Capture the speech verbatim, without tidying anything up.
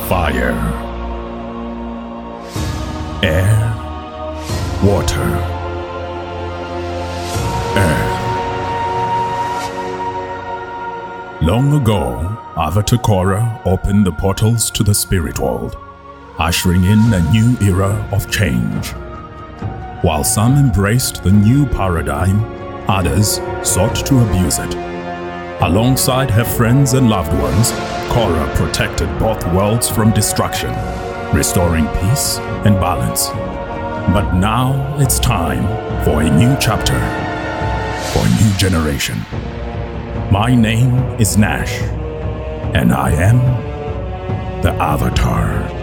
Fire, air, water, earth. Long ago, Avatar Korra opened the portals to the spirit world, ushering in a new era of change. While some embraced the new paradigm, others sought to abuse it. Alongside her friends and loved ones, Korra protected both worlds from destruction, restoring peace and balance. But now it's time for a new chapter, for a new generation. My name is Nash, and I am the Avatar.